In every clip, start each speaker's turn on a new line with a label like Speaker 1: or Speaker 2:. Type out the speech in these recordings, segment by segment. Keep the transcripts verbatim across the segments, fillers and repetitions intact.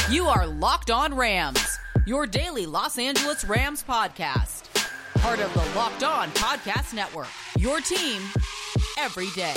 Speaker 1: You are Locked On Rams, your daily Los Angeles Rams podcast. Part of the Locked On Podcast Network, your team every day.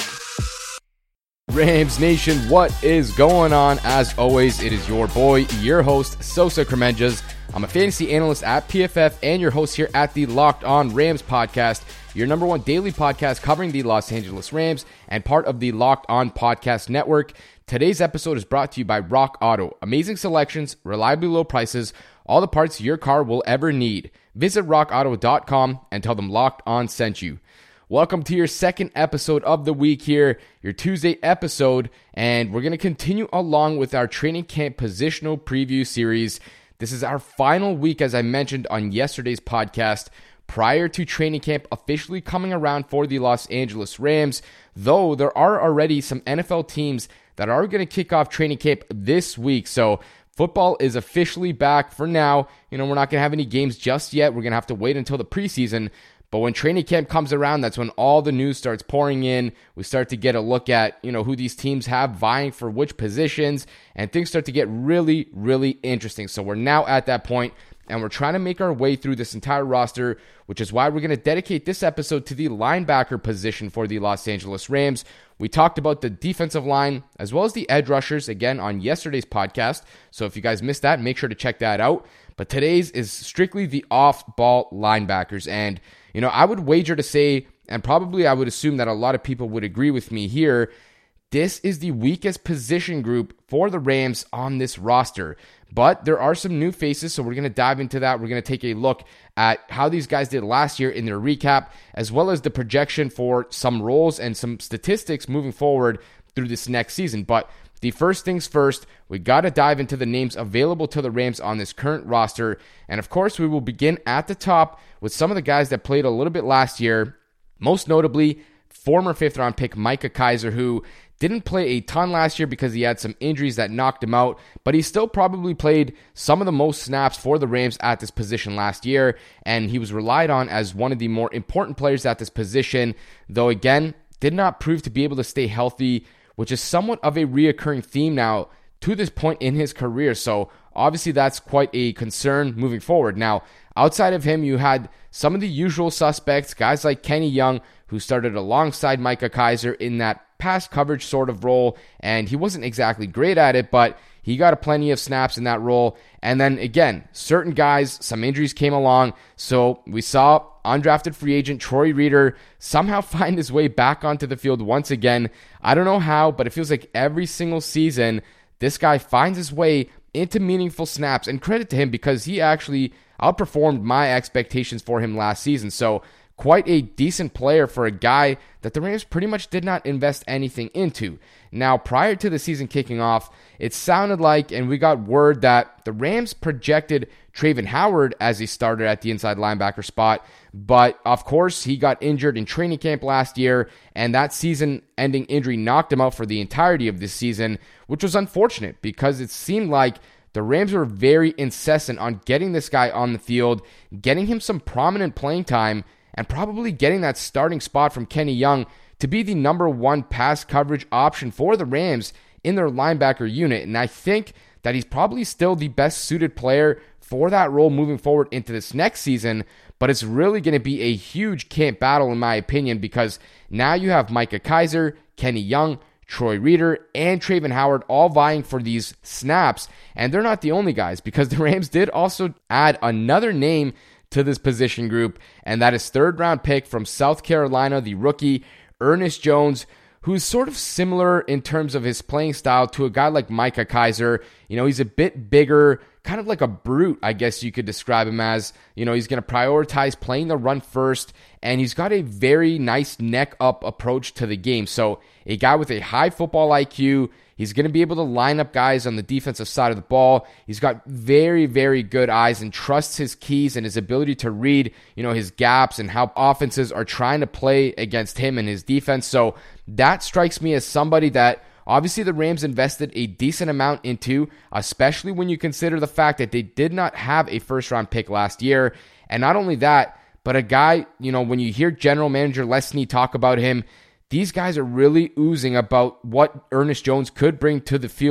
Speaker 2: Rams Nation, what is going on? As always, it is your boy, your host, Sosa Kremenjas. I'm a fantasy analyst at P F F and your host here at the Locked On Rams podcast, your number one daily podcast covering the Los Angeles Rams and part of the Locked On Podcast Network. Today's episode is brought to you by Rock Auto. Amazing selections, reliably low prices, all the parts your car will ever need. Visit rock auto dot com and tell them Locked On sent you. Welcome to your second episode of the week here, your Tuesday episode, and we're going to continue along with our training camp positional preview series. This is our final week, as I mentioned on yesterday's podcast, prior to training camp officially coming around for the Los Angeles Rams, though there are already some N F L teams that are going to kick off training camp this week. So football is officially back for now. You know, we're not going to have any games just yet. We're going to have to wait until the preseason. But when training camp comes around, that's when all the news starts pouring in. We start to get a look at, you know, who these teams have vying for which positions, and things start to get really, really interesting. So we're now at that point, and we're trying to make our way through this entire roster, which is why we're going to dedicate this episode to the linebacker position for the Los Angeles Rams. We talked about the defensive line as well as the edge rushers again on yesterday's podcast. So if you guys missed that, make sure to check that out. But today's is strictly the off-ball linebackers. And, you know, I would wager to say, and probably I would assume that a lot of people would agree with me here, this is the weakest position group for the Rams on this roster. But there are some new faces, so we're going to dive into that. We're going to take a look at how these guys did last year in their recap, as well as the projection for some roles and some statistics moving forward through this next season. But the first things first, we got to dive into the names available to the Rams on this current roster. And of course, we will begin at the top with some of the guys that played a little bit last year, most notably former fifth-round pick Micah Kiser, who didn't play a ton last year because he had some injuries that knocked him out, but he still probably played some of the most snaps for the Rams at this position last year, and he was relied on as one of the more important players at this position, though again, did not prove to be able to stay healthy, which is somewhat of a reoccurring theme now to this point in his career. So obviously that's quite a concern moving forward. Now, outside of him, you had some of the usual suspects, guys like Kenny Young, who started alongside Micah Kiser in that pass coverage sort of role, and he wasn't exactly great at it, but he got a plenty of snaps in that role. And then again, certain guys, some injuries came along, so we saw undrafted free agent Troy Reeder somehow find his way back onto the field once again. I don't know how, but it feels like every single season, this guy finds his way into meaningful snaps, and credit to him because he actually outperformed my expectations for him last season. So quite a decent player for a guy that the Rams pretty much did not invest anything into. Now, prior to the season kicking off, it sounded like, and we got word that the Rams projected Travin Howard as a starter at the inside linebacker spot, but of course, he got injured in training camp last year, and that season-ending injury knocked him out for the entirety of this season, which was unfortunate because it seemed like the Rams were very incessant on getting this guy on the field, getting him some prominent playing time, and probably getting that starting spot from Kenny Young to be the number one pass coverage option for the Rams in their linebacker unit. And I think that he's probably still the best suited player for that role moving forward into this next season, but it's really going to be a huge camp battle in my opinion because now you have Micah Kiser, Kenny Young, Troy Reeder, and Travin Howard all vying for these snaps, and they're not the only guys because the Rams did also add another name to this position group, and that is third round pick from South Carolina, the rookie Ernest Jones, who's sort of similar in terms of his playing style to a guy like Micah Kiser. You know, he's a bit bigger, kind of like a brute, I guess you could describe him as. You know, he's going to prioritize playing the run first, and he's got a very nice neck up approach to the game. So a guy with a high football I Q. He's going to be able to line up guys on the defensive side of the ball. He's got very, very good eyes and trusts his keys and his ability to read, you know, his gaps and how offenses are trying to play against him and his defense. So that strikes me as somebody that obviously the Rams invested a decent amount into, especially when you consider the fact that they did not have a first-round pick last year. And not only that, but a guy, you know, when you hear general manager Les Snead talk about him, these guys are really oozing about what Ernest Jones could bring to the field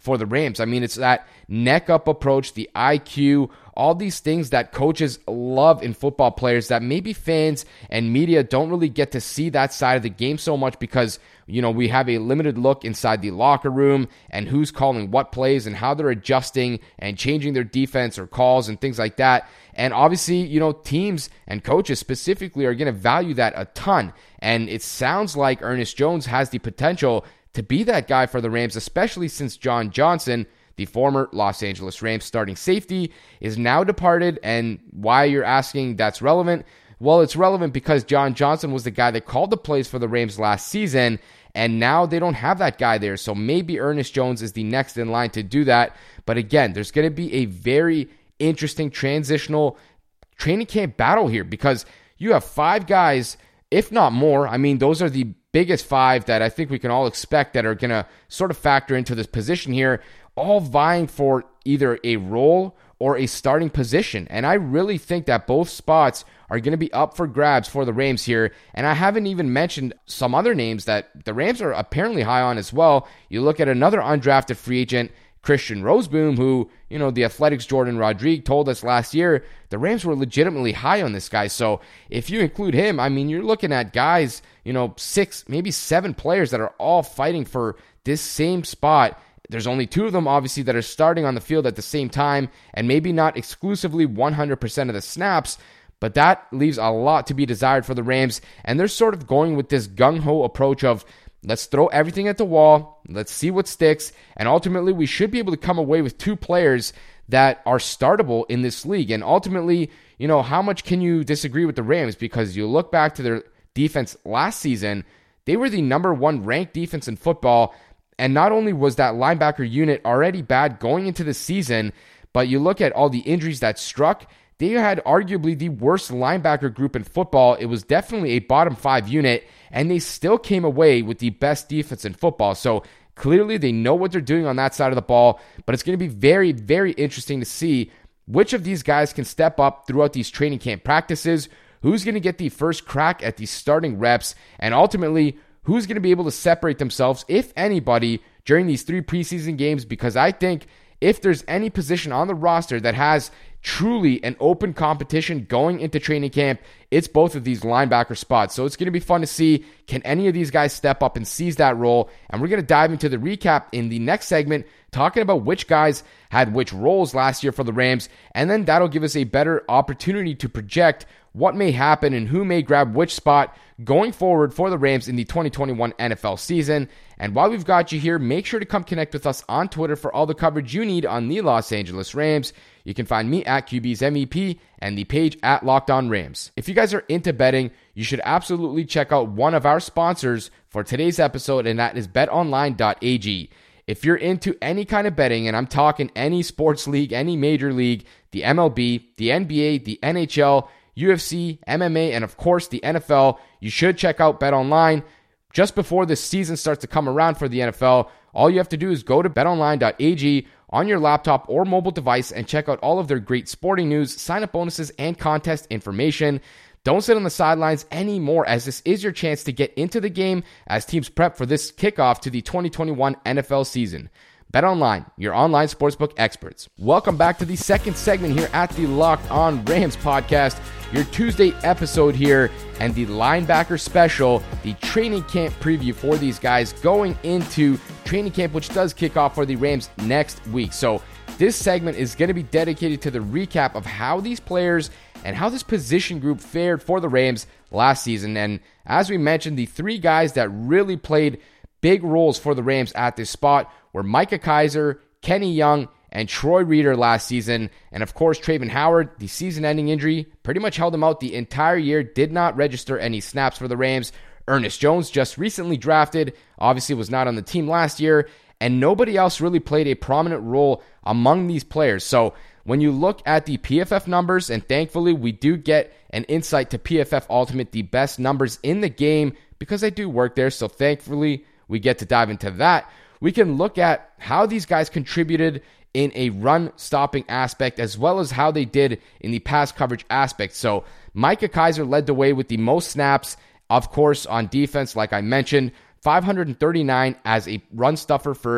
Speaker 2: for the Rams. I mean, it's that neck up approach, the I Q, all these things that coaches love in football players that maybe fans and media don't really get to see that side of the game so much because, you know, we have a limited look inside the locker room and who's calling what plays and how they're adjusting and changing their defense or calls and things like that. And obviously, you know, teams and coaches specifically are going to value that a ton. And it sounds like Ernest Jones has the potential to be that guy for the Rams, especially since John Johnson, the former Los Angeles Rams starting safety, is now departed. And why you're asking that's relevant? Well, it's relevant because John Johnson was the guy that called the plays for the Rams last season, and now they don't have that guy there. So maybe Ernest Jones is the next in line to do that. But again, there's going to be a very interesting transitional training camp battle here because you have five guys, if not more. I mean, those are the biggest five that I think we can all expect that are going to sort of factor into this position here, all vying for either a role or a starting position. And I really think that both spots are going to be up for grabs for the Rams here. And I haven't even mentioned some other names that the Rams are apparently high on as well. You look at another undrafted free agent, Christian Rozeboom, who, you know, the Athletics' Jordan Rodrigue told us last year the Rams were legitimately high on this guy. So if you include him, I mean, you're looking at guys, you know, six, maybe seven players that are all fighting for this same spot. There's only two of them, obviously, that are starting on the field at the same time, and maybe not exclusively one hundred percent of the snaps, but that leaves a lot to be desired for the Rams, and they're sort of going with this gung-ho approach of, let's throw everything at the wall, let's see what sticks, and ultimately we should be able to come away with two players that are startable in this league. And ultimately, you know, how much can you disagree with the Rams? Because you look back to their defense last season, they were the number one ranked defense in football. And not only was that linebacker unit already bad going into the season, but you look at all the injuries that struck, they had arguably the worst linebacker group in football. It was definitely a bottom five unit, and they still came away with the best defense in football. So clearly they know what they're doing on that side of the ball, but it's going to be very, very interesting to see which of these guys can step up throughout these training camp practices, who's going to get the first crack at these starting reps, and ultimately who's going to be able to separate themselves, if anybody, during these three preseason games, because I think if there's any position on the roster that has truly an open competition going into training camp, it's both of these linebacker spots. So it's going to be fun to see, can any of these guys step up and seize that role? And we're going to dive into the recap in the next segment, talking about which guys had which roles last year for the Rams, and then that'll give us a better opportunity to project what may happen and who may grab which spot going forward for the Rams in the twenty twenty-one N F L season. And while we've got you here, make sure to come connect with us on Twitter for all the coverage you need on the Los Angeles Rams. You can find me at Q B's M V P and the page at Locked On Rams. If you guys are into betting, you should absolutely check out one of our sponsors for today's episode, and that is bet online dot a g. If you're into any kind of betting, and I'm talking any sports league, any major league, the M L B, the N B A, the N H L, U F C, M M A, and of course the N F L, you should check out BetOnline. Just before the season starts to come around for the N F L, all you have to do is go to bet online dot a g on your laptop or mobile device and check out all of their great sporting news, sign-up bonuses, and contest information. Don't sit on the sidelines anymore, as this is your chance to get into the game as teams prep for this kickoff to the twenty twenty-one N F L season. BetOnline, your online sportsbook experts. Welcome back to the second segment here at the Locked On Rams podcast, your Tuesday episode here, and the linebacker special, the training camp preview for these guys going into training camp, which does kick off for the Rams next week. So this segment is going to be dedicated to the recap of how these players and how this position group fared for the Rams last season. And as we mentioned, the three guys that really played big roles for the Rams at this spot were Micah Kiser, Kenny Young, and Troy Reeder last season. And of course, Travin Howard, the season-ending injury, pretty much held him out the entire year, did not register any snaps for the Rams. Ernest Jones, just recently drafted, obviously was not on the team last year, and nobody else really played a prominent role among these players. So when you look at the P F F numbers, and thankfully we do get an insight to P F F Ultimate, the best numbers in the game, because I do work there, so thankfully we get to dive into that. We can look at how these guys contributed in a run-stopping aspect, as well as how they did in the pass coverage aspect. So Micah Kiser led the way with the most snaps, of course, on defense, like I mentioned, five hundred thirty-nine as a run stuffer first.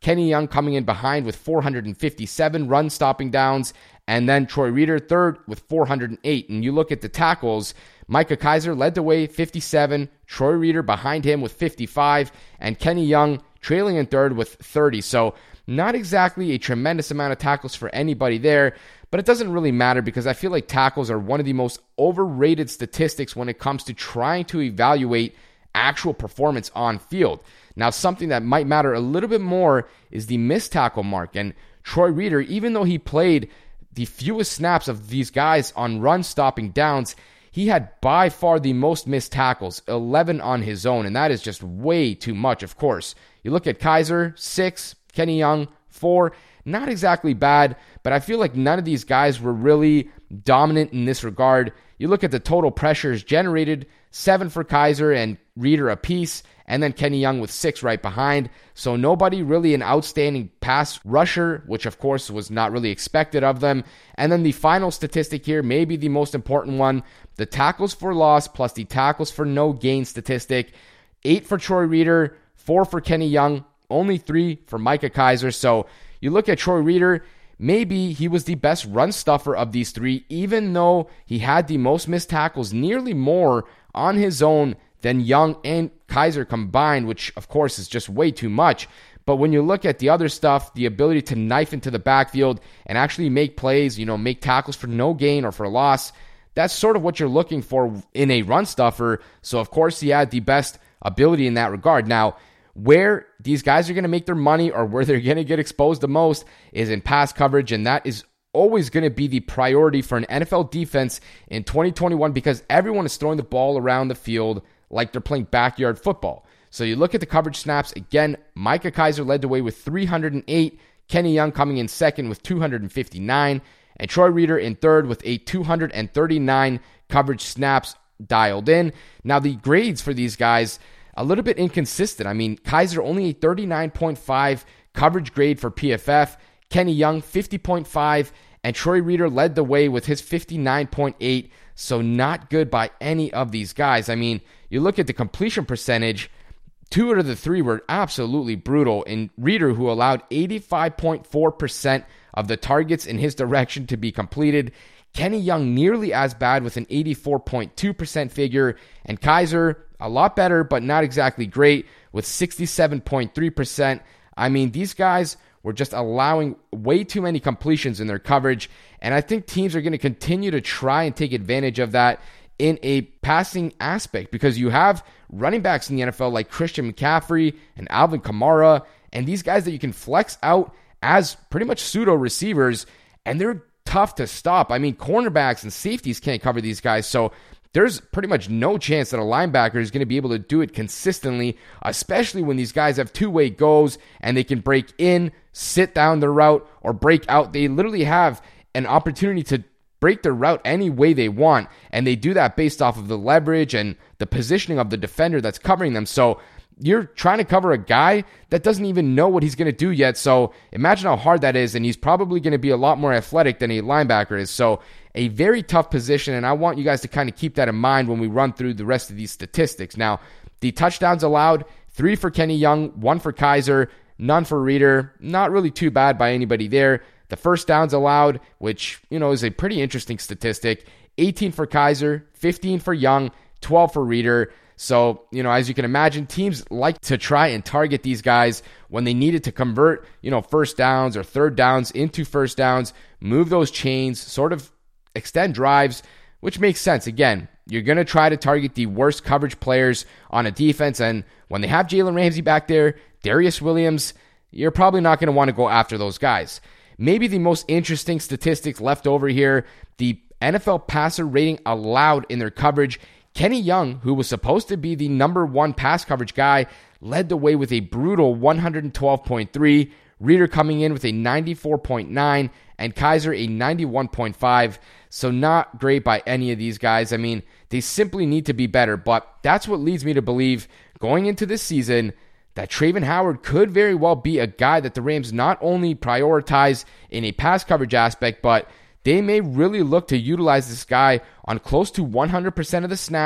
Speaker 2: Kenny Young coming in behind with four hundred fifty-seven run-stopping downs, and then Troy Reeder third with four hundred eight. And you look at the tackles, Micah Kiser led the way, fifty-seven, Troy Reeder behind him with fifty-five, and Kenny Young trailing in third with thirty. So not exactly a tremendous amount of tackles for anybody there, but it doesn't really matter because I feel like tackles are one of the most overrated statistics when it comes to trying to evaluate actual performance on field. Now, something that might matter a little bit more is the missed tackle mark. And Troy Reeder, even though he played the fewest snaps of these guys on run-stopping downs, he had by far the most missed tackles, eleven on his own, and that is just way too much, of course. You look at Kiser, six, Kenny Young, four. Not exactly bad, but I feel like none of these guys were really dominant in this regard. You look at the total pressures generated, seven for Kiser and Reeder apiece, and then Kenny Young with six right behind. So nobody really an outstanding pass rusher, which of course was not really expected of them. And then the final statistic here, maybe the most important one, the tackles for loss plus the tackles for no gain statistic. Eight for Troy Reeder, four for Kenny Young, only three for Micah Kiser. So you look at Troy Reeder, maybe he was the best run stuffer of these three, even though he had the most missed tackles, nearly more on his own than Young and Kiser combined, which of course is just way too much. But when you look at the other stuff, the ability to knife into the backfield and actually make plays, you know, make tackles for no gain or for loss, that's sort of what you're looking for in a run stuffer. So of course he had the best ability in that regard. Now, where these guys are going to make their money or where they're going to get exposed the most is in pass coverage, and that is always going to be the priority for an N F L defense in twenty twenty-one because everyone is throwing the ball around the field like they're playing backyard football. So you look at the coverage snaps, again, Micah Kiser led the way with three hundred eight, Kenny Young coming in second with two hundred fifty-nine, and Troy Reeder in third with a two hundred thirty-nine coverage snaps dialed in. Now the grades for these guys, a little bit inconsistent. I mean, Kiser only a thirty-nine point five coverage grade for P F F, Kenny Young fifty point five, and Troy Reeder led the way with his fifty-nine point eight, so not good by any of these guys. I mean, you look at the completion percentage, two out of the three were absolutely brutal. And Reeder, who allowed eighty-five point four percent of the targets in his direction to be completed. Kenny Young nearly as bad with an eighty-four point two percent figure. And Kiser, a lot better, but not exactly great with sixty-seven point three percent. I mean, these guys were just allowing way too many completions in their coverage. And I think teams are going to continue to try and take advantage of that in a passing aspect because you have running backs in the N F L like Christian McCaffrey and Alvin Kamara and these guys that you can flex out as pretty much pseudo receivers, and they're tough to stop. I mean, cornerbacks and safeties can't cover these guys, so there's pretty much no chance that a linebacker is going to be able to do it consistently, especially when these guys have two-way goes and they can break in, sit down the route, or break out. They literally have an opportunity to break their route any way they want, and they do that based off of the leverage and the positioning of the defender that's covering them. So you're trying to cover a guy that doesn't even know what he's going to do yet. So imagine how hard that is, and he's probably going to be a lot more athletic than a linebacker is. So a very tough position, and I want you guys to kind of keep that in mind when we run through the rest of these statistics. Now, the touchdowns allowed, three for Kenny Young, one for Kiser, none for Reeder. Not really too bad by anybody there. The first downs allowed, which, you know, is a pretty interesting statistic, eighteen for Kiser, fifteen for Young, twelve for Reeder. So, you know, as you can imagine, teams like to try and target these guys when they needed to convert, you know, first downs or third downs into first downs, move those chains, sort of extend drives, which makes sense. Again, you're going to try to target the worst coverage players on a defense, and when they have Jalen Ramsey back there, Darius Williams, you're probably not going to want to go after those guys. Maybe the most interesting statistics left over here, the N F L passer rating allowed in their coverage. Kenny Young, who was supposed to be the number one pass coverage guy, led the way with a brutal one hundred twelve point three. Reeder coming in with a ninety-four point nine, and Kiser a ninety-one point five. So not great by any of these guys. I mean, they simply need to be better, but that's what leads me to believe going into this season that Travon Howard could very well be a guy that the Rams not only prioritize in a pass coverage aspect, but they may really look to utilize this guy on close to one hundred percent of the snaps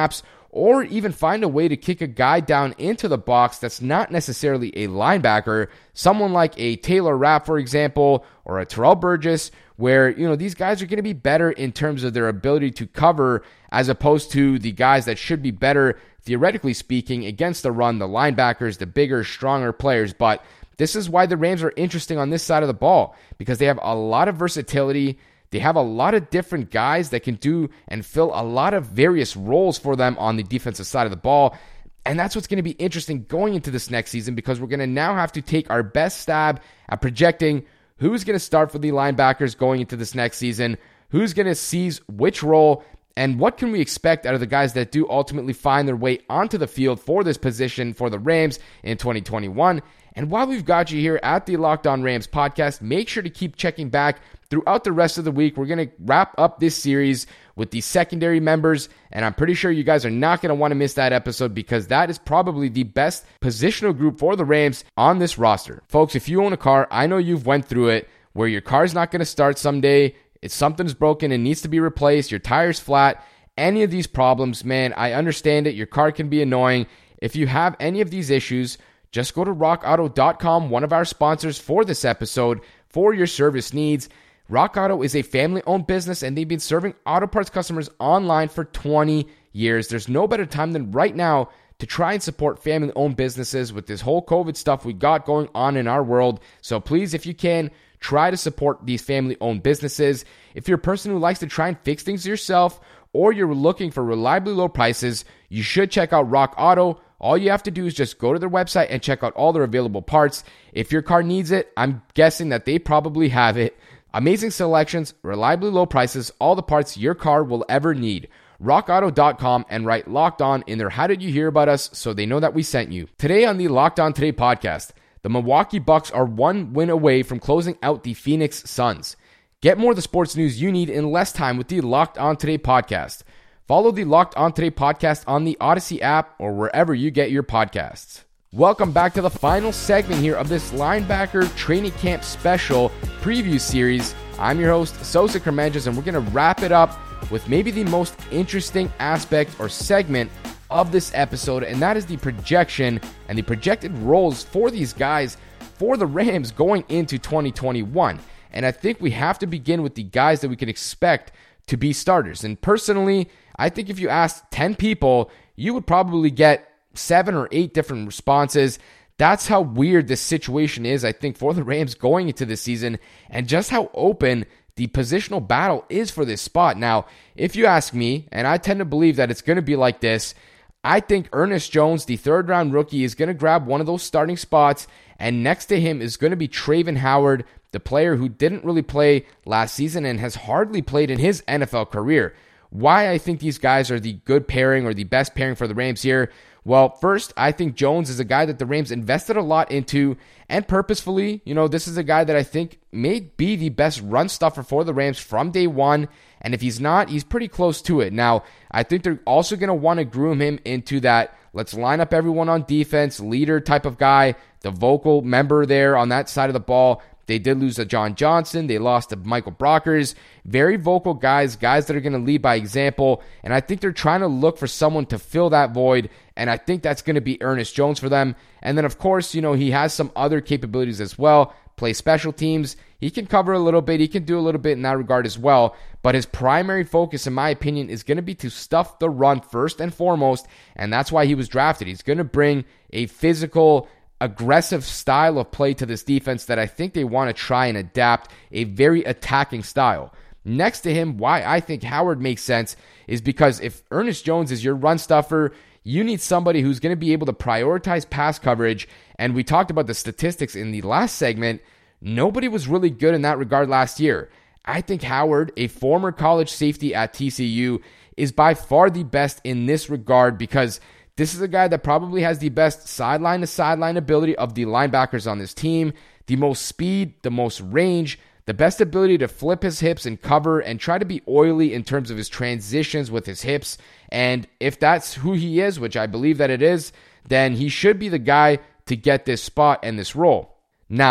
Speaker 2: or even find a way to kick a guy down into the box that's not necessarily a linebacker, someone like a Taylor Rapp, for example, or a Terrell Burgess, where, you know, these guys are going to be better in terms of their ability to cover as opposed to the guys that should be better, theoretically speaking, against the run, the linebackers, the bigger, stronger players. But this is why the Rams are interesting on this side of the ball, because they have a lot of versatility. They have a lot of different guys that can do and fill a lot of various roles for them on the defensive side of the ball. And that's what's going to be interesting going into this next season, because we're going to now have to take our best stab at projecting who's going to start for the linebackers going into this next season, who's going to seize which role, and what can we expect out of the guys that do ultimately find their way onto the field for this position for the Rams in twenty twenty-one. And while we've got you here at the Locked On Rams podcast, make sure to keep checking back throughout the rest of the week. We're going to wrap up this series with the secondary members, and I'm pretty sure you guys are not going to want to miss that episode, because that is probably the best positional group for the Rams on this roster. Folks, if you own a car, I know you've went through it, where your car's not going to start someday, it's something's broken and needs to be replaced, your tire's flat, any of these problems, man, I understand it. Your car can be annoying. If you have any of these issues, just go to rock auto dot com, one of our sponsors for this episode, for your service needs. Rock Auto is a family-owned business, and they've been serving auto parts customers online for twenty years. There's no better time than right now to try and support family-owned businesses with this whole COVID stuff we got going on in our world. So please, if you can, try to support these family-owned businesses. If you're a person who likes to try and fix things yourself, or you're looking for reliably low prices, you should check out Rock Auto. All you have to do is just go to their website and check out all their available parts. If your car needs it, I'm guessing that they probably have it. Amazing selections, reliably low prices, all the parts your car will ever need. rock auto dot com and write Locked On in their How Did You Hear About Us so they know that we sent you. Today on the Locked On Today podcast, the Milwaukee Bucks are one win away from closing out the Phoenix Suns. Get more of the sports news you need in less time with the Locked On Today podcast. Follow the Locked On Today podcast on the Odyssey app or wherever you get your podcasts. Welcome back to the final segment here of this linebacker training camp special preview series. I'm your host, Sosa Kremenjas, and we're going to wrap it up with maybe the most interesting aspect or segment of this episode, and that is the projection and the projected roles for these guys for the Rams going into twenty twenty-one. And I think we have to begin with the guys that we can expect to be starters. And personally, I think if you asked ten people, you would probably get seven or eight different responses. That's how weird this situation is, I think, for the Rams going into this season, and just how open the positional battle is for this spot. Now, if you ask me, and I tend to believe that it's going to be like this, I think Ernest Jones, the third round rookie, is going to grab one of those starting spots, and next to him is going to be Travin Howard, the player who didn't really play last season and has hardly played in his N F L career. Why I think these guys are the good pairing or the best pairing for the Rams here? Well, first, I think Jones is a guy that the Rams invested a lot into, and purposefully. You know, this is a guy that I think may be the best run stuffer for the Rams from day one, and if he's not, he's pretty close to it. Now, I think they're also going to want to groom him into that let's line up everyone on defense, leader type of guy, the vocal member there on that side of the ball. They did lose to John Johnson. They lost to Michael Brockers. Very vocal guys, guys that are going to lead by example. And I think they're trying to look for someone to fill that void. And I think that's going to be Ernest Jones for them. And then, of course, you know, he has some other capabilities as well. Play special teams. He can cover a little bit. He can do a little bit in that regard as well. But his primary focus, in my opinion, is going to be to stuff the run first and foremost. And that's why he was drafted. He's going to bring a physical, aggressive style of play to this defense that I think they want to try and adapt, a very attacking style. Next to him, why I think Howard makes sense is because if Ernest Jones is your run stuffer, you need somebody who's going to be able to prioritize pass coverage. And we talked about the statistics in the last segment. Nobody was really good in that regard last year. I think Howard, a former college safety at T C U, is by far the best in this regard because this is a guy that probably has the best sideline-to-sideline ability of the linebackers on this team, the most speed, the most range, the best ability to flip his hips and cover and try to be oily in terms of his transitions with his hips. And if that's who he is, which I believe that it is, then he should be the guy to get this spot and this role. Now,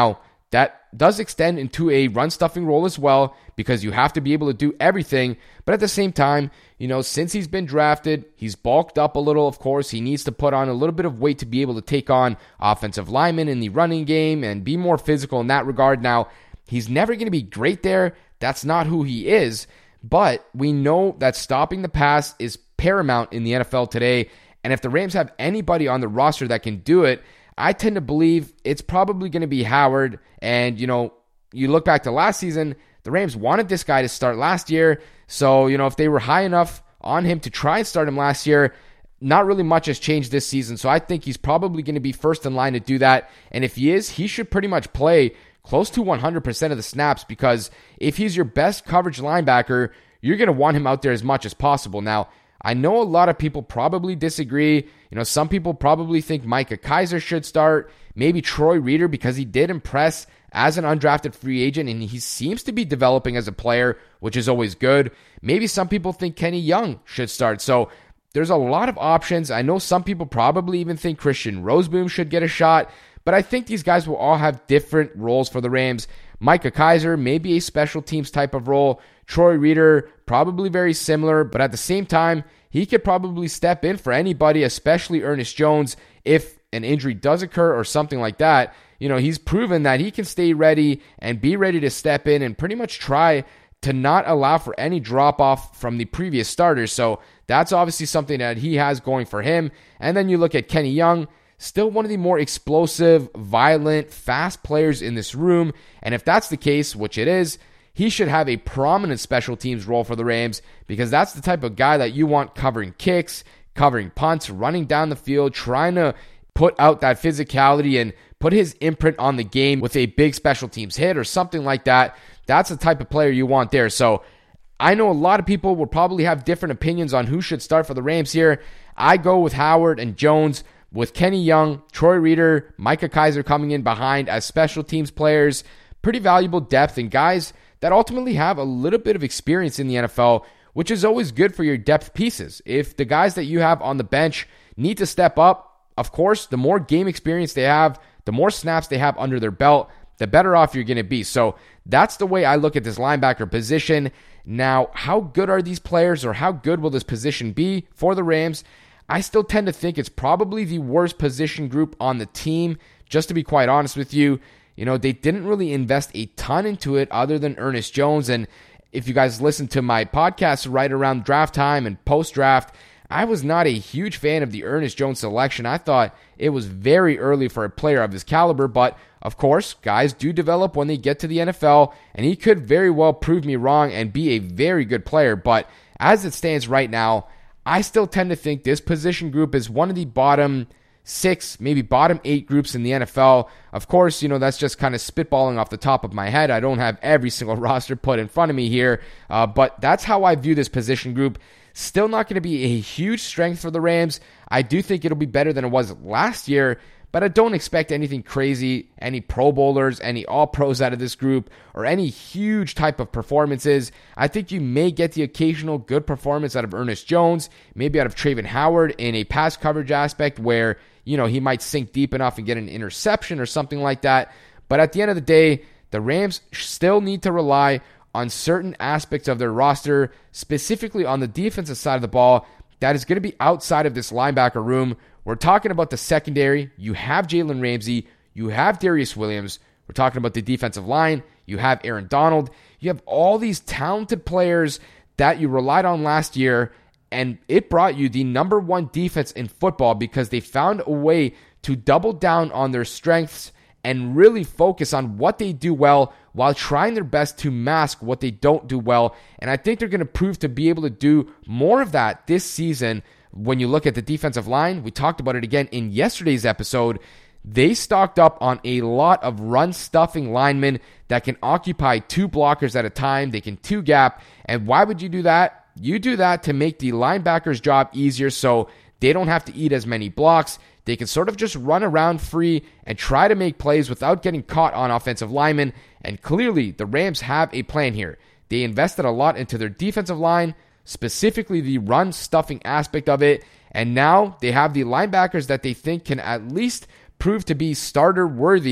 Speaker 2: that does extend into a run stuffing role as well, because you have to be able to do everything. But at the same time, you know, since he's been drafted, he's bulked up a little, of course. He needs to put on a little bit of weight to be able to take on offensive linemen in the running game and be more physical in that regard. Now, he's never going to be great there. That's not who he is. But we know that stopping the pass is paramount in the N F L today. And if the Rams have anybody on the roster that can do it, I tend to believe it's probably going to be Howard. And, you know, you look back to last season, the Rams wanted this guy to start last year. So, you know, if they were high enough on him to try and start him last year, not really much has changed this season. So I think he's probably going to be first in line to do that. And if he is, he should pretty much play close to one hundred percent of the snaps, because if he's your best coverage linebacker, you're going to want him out there as much as possible. Now, I know a lot of people probably disagree. You know, some people probably think Micah Kiser should start, maybe Troy Reeder, because he did impress as an undrafted free agent and he seems to be developing as a player, which is always good. Maybe some people think Kenny Young should start. So there's a lot of options. I know some people probably even think Christian Roseboom should get a shot, but I think these guys will all have different roles for the Rams. Micah Kiser, maybe a special teams type of role. Troy Reeder, probably very similar, but at the same time, he could probably step in for anybody, especially Ernest Jones, if an injury does occur or something like that. You know, he's proven that he can stay ready and be ready to step in and pretty much try to not allow for any drop-off from the previous starters. So that's obviously something that he has going for him. And then you look at Kenny Young, still one of the more explosive, violent, fast players in this room. And if that's the case, which it is, he should have a prominent special teams role for the Rams, because that's the type of guy that you want covering kicks, covering punts, running down the field, trying to put out that physicality and put his imprint on the game with a big special teams hit or something like that. That's the type of player you want there. So I know a lot of people will probably have different opinions on who should start for the Rams here. I go with Howard and Jones, with Kenny Young, Troy Reeder, Micah Kiser coming in behind as special teams players. Pretty valuable depth and guys that ultimately have a little bit of experience in the N F L, which is always good for your depth pieces. If the guys that you have on the bench need to step up, of course, the more game experience they have, the more snaps they have under their belt, the better off you're going to be. So that's the way I look at this linebacker position. Now, how good are these players, or how good will this position be for the Rams? I still tend to think it's probably the worst position group on the team, just to be quite honest with you. You know, they didn't really invest a ton into it other than Ernest Jones. And if you guys listen to my podcast right around draft time and post-draft, I was not a huge fan of the Ernest Jones selection. I thought it was very early for a player of his caliber, but of course, guys do develop when they get to the N F L, and he could very well prove me wrong and be a very good player. But as it stands right now, I still tend to think this position group is one of the bottom six, maybe bottom eight groups in the N F L. Of course, you know, that's just kind of spitballing off the top of my head. I don't have every single roster put in front of me here, uh, but that's how I view this position group. Still not going to be a huge strength for the Rams. I do think it'll be better than it was last year, but I don't expect anything crazy, any Pro Bowlers, any All-Pros out of this group, or any huge type of performances. I think you may get the occasional good performance out of Ernest Jones, maybe out of Travon Howard in a pass coverage aspect where, you know, he might sink deep enough and get an interception or something like that. But at the end of the day, the Rams still need to rely on certain aspects of their roster, specifically on the defensive side of the ball, that is going to be outside of this linebacker room. We're talking about the secondary. You have Jalen Ramsey. You have Darius Williams. We're talking about the defensive line. You have Aaron Donald. You have all these talented players that you relied on last year, and it brought you the number one defense in football because they found a way to double down on their strengths and really focus on what they do well while trying their best to mask what they don't do well. And I think they're going to prove to be able to do more of that this season. When you look at the defensive line, we talked about it again in yesterday's episode. They stocked up on a lot of run-stuffing linemen that can occupy two blockers at a time. They can two-gap. And why would you do that? You do that to make the linebacker's job easier so they don't have to eat as many blocks. They can sort of just run around free and try to make plays without getting caught on offensive linemen. And clearly, the Rams have a plan here. They invested a lot into their defensive line, specifically the run-stuffing aspect of it. And now they have the linebackers that they think can at least prove to be starter-worthy.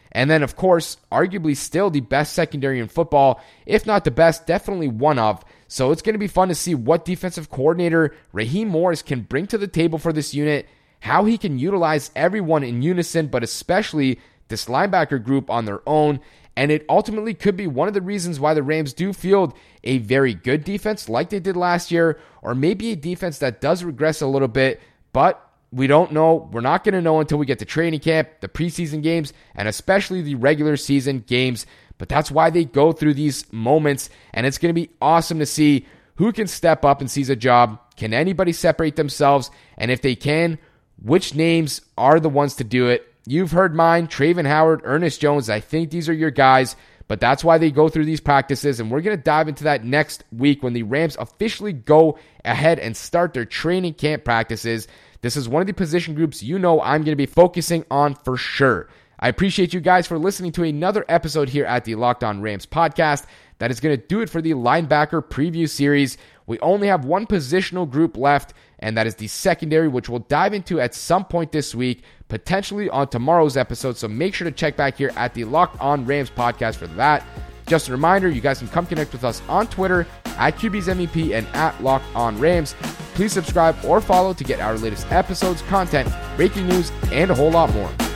Speaker 2: And then, of course, arguably still the best secondary in football, if not the best, definitely one of. So it's going to be fun to see what defensive coordinator Raheem Morris can bring to the table for this unit, how he can utilize everyone in unison, but especially this linebacker group on their own. And it ultimately could be one of the reasons why the Rams do field a very good defense like they did last year, or maybe a defense that does regress a little bit, but we don't know. We're not going to know until we get to training camp, the preseason games, and especially the regular season games. But that's why they go through these moments, and it's going to be awesome to see who can step up and seize a job. Can anybody separate themselves? And if they can, which names are the ones to do it? You've heard mine, Travin Howard, Ernest Jones. I think these are your guys, but that's why they go through these practices, and we're going to dive into that next week when the Rams officially go ahead and start their training camp practices. This is one of the position groups you know I'm going to be focusing on for sure. I appreciate you guys for listening to another episode here at the Locked On Rams podcast. That is going to do it for the linebacker preview series. We only have one positional group left, and that is the secondary, which we'll dive into at some point this week, potentially on tomorrow's episode. So make sure to check back here at the Locked On Rams podcast for that. Just a reminder, you guys can come connect with us on Twitter at Q B's M V P and at Locked On Rams. Please subscribe or follow to get our latest episodes, content, breaking news, and a whole lot more.